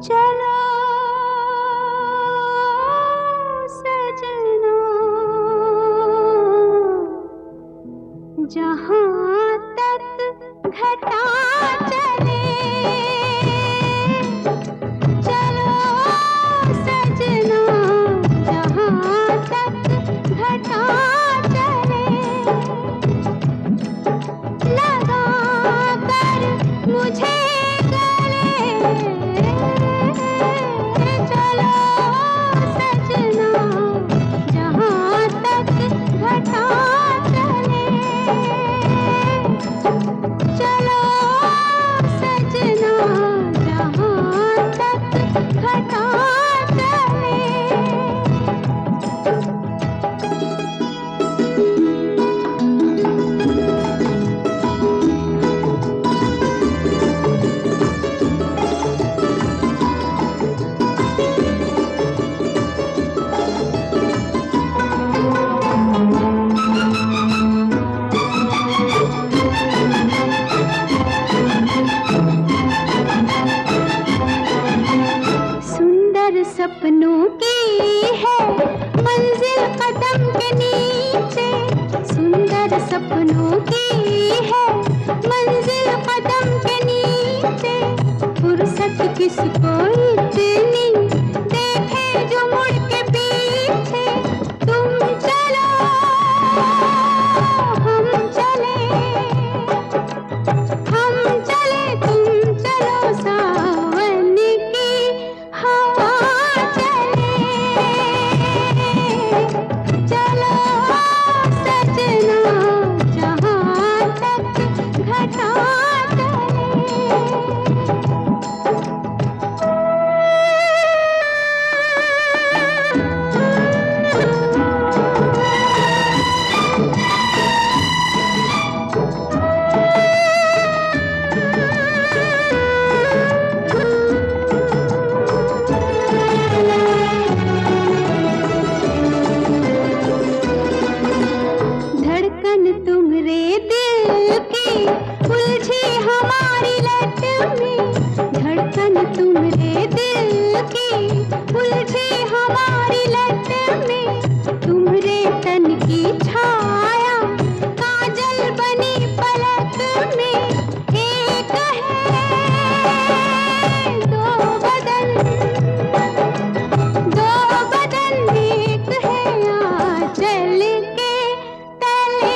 चलो सजना, जहाँ तक घटा चले, चलो सजना, जहाँ तक घटा चले, लगा कर मुझे सपनों की है मंजिल कदम के नीचे, सुंदर सपनों की है मंजिल कदम के नीचे, फुर्सत किसको इतनी देखे जो मुड़ के पीछे, तुम चलो हम चले, हम चले तुम चलो, सावन की हवा तुम्हारे दिल की उलझी हमारी लट में, धड़कन तुम्हारे दिल की उलझी हमारी लट में, तुम्हारे तन की छाया काजल बनी पलक में, एक है दो बदन एक है आंचल के तले,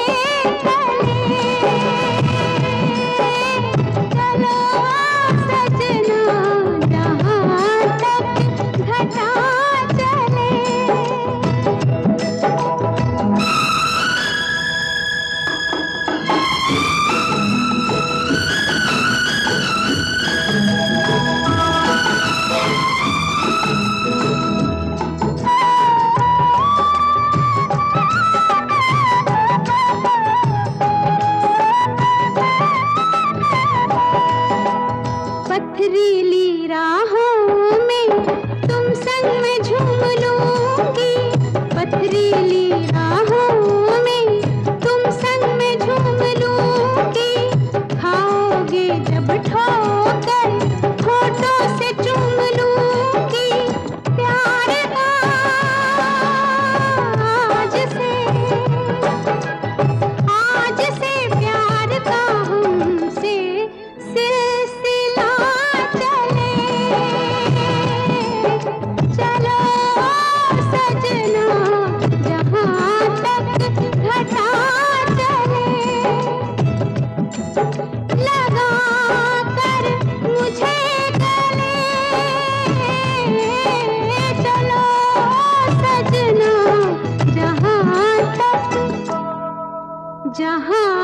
पथरीली राहों में तुम संग में झूम लूंगी, पथरीली राहों में तुम संग में झूम लूंगी, खाओगे जब ठोकर होठों से चूम लूंगी, प्यार आज से प्यार का हमसे सिलसिला चले, चलो सजना, जहाँ तक घटा चले, लगा कर मुझे गले, चलो सजना, जहाँ